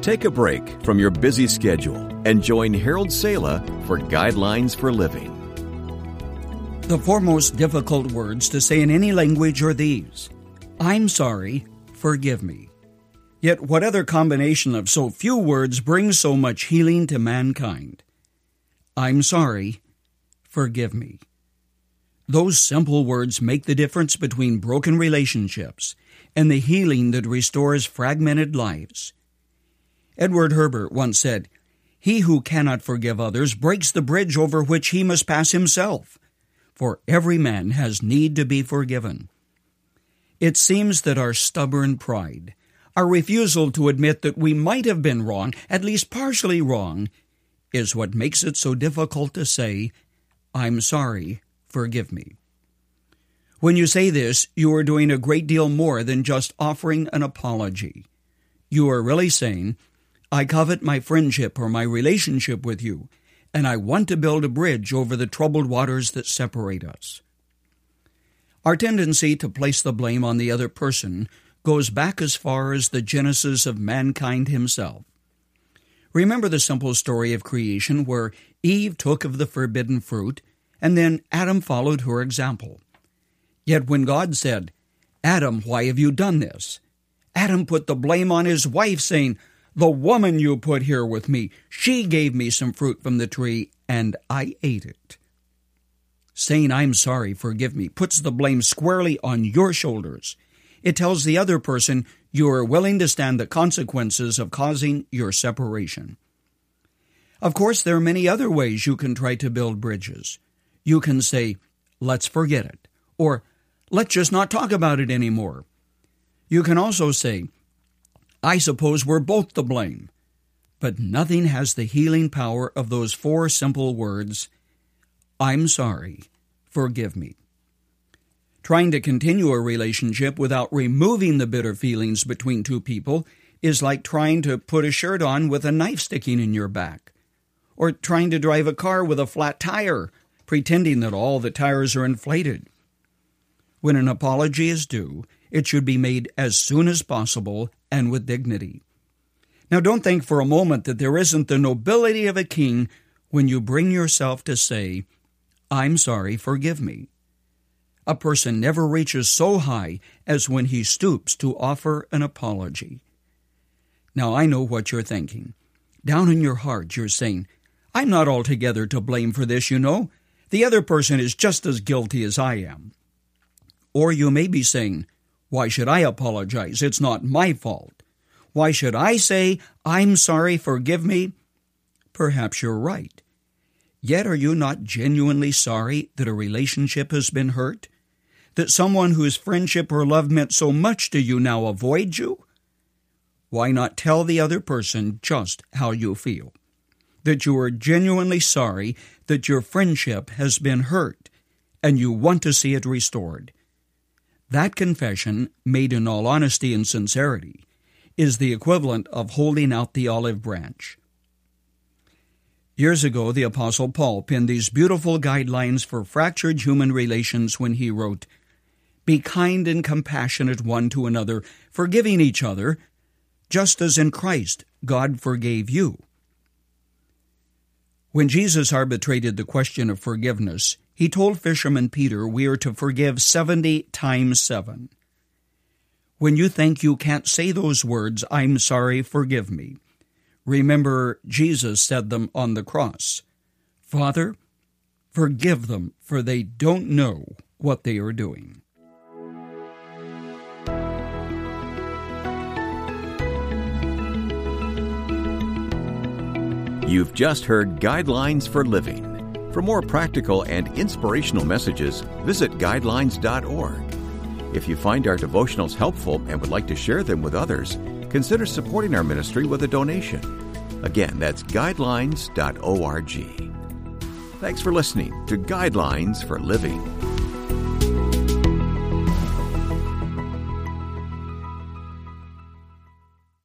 Take a break from your busy schedule and join Harold Sala for Guidelines for Living. The four most difficult words to say in any language are these: I'm sorry, forgive me. Yet what other combination of so few words brings so much healing to mankind? I'm sorry, forgive me. Those simple words make the difference between broken relationships and the healing that restores fragmented lives. Edward Herbert once said, "He who cannot forgive others breaks the bridge over which he must pass himself, for every man has need to be forgiven." It seems that our stubborn pride, our refusal to admit that we might have been wrong, at least partially wrong, is what makes it so difficult to say, I'm sorry, forgive me. When you say this, you are doing a great deal more than just offering an apology. You are really saying, I covet my friendship or my relationship with you, and I want to build a bridge over the troubled waters that separate us. Our tendency to place the blame on the other person goes back as far as the genesis of mankind himself. Remember the simple story of creation where Eve took of the forbidden fruit, and then Adam followed her example. Yet when God said, Adam, why have you done this? Adam put the blame on his wife, saying, the woman you put here with me, she gave me some fruit from the tree, and I ate it. Saying, I'm sorry, forgive me, puts the blame squarely on your shoulders. It tells the other person you are willing to stand the consequences of causing your separation. Of course, there are many other ways you can try to build bridges. You can say, let's forget it, or let's just not talk about it anymore. You can also say, I suppose we're both to blame. But nothing has the healing power of those four simple words, I'm sorry, forgive me. Trying to continue a relationship without removing the bitter feelings between two people is like trying to put a shirt on with a knife sticking in your back, or trying to drive a car with a flat tire, pretending that all the tires are inflated. When an apology is due, it should be made as soon as possible and with dignity. Now, don't think for a moment that there isn't the nobility of a king when you bring yourself to say, I'm sorry, forgive me. A person never reaches so high as when he stoops to offer an apology. Now, I know what you're thinking. Down in your heart, you're saying, I'm not altogether to blame for this, you know. The other person is just as guilty as I am. Or you may be saying, why should I apologize? It's not my fault. Why should I say, I'm sorry, forgive me? Perhaps you're right. Yet are you not genuinely sorry that a relationship has been hurt? That someone whose friendship or love meant so much to you now avoids you? Why not tell the other person just how you feel? That you are genuinely sorry that your friendship has been hurt and you want to see it restored. That confession, made in all honesty and sincerity, is the equivalent of holding out the olive branch. Years ago, the Apostle Paul penned these beautiful guidelines for fractured human relations when he wrote, Be kind and compassionate one to another, forgiving each other, just as in Christ God forgave you. When Jesus arbitrated the question of forgiveness, he told fisherman Peter we are to forgive 70 times 7. When you think you can't say those words, I'm sorry, forgive me, remember Jesus said them on the cross. Father, forgive them, for they don't know what they are doing. You've just heard Guidelines for Living. For more practical and inspirational messages, visit guidelines.org. If you find our devotionals helpful and would like to share them with others, consider supporting our ministry with a donation. Again, that's guidelines.org. Thanks for listening to Guidelines for Living.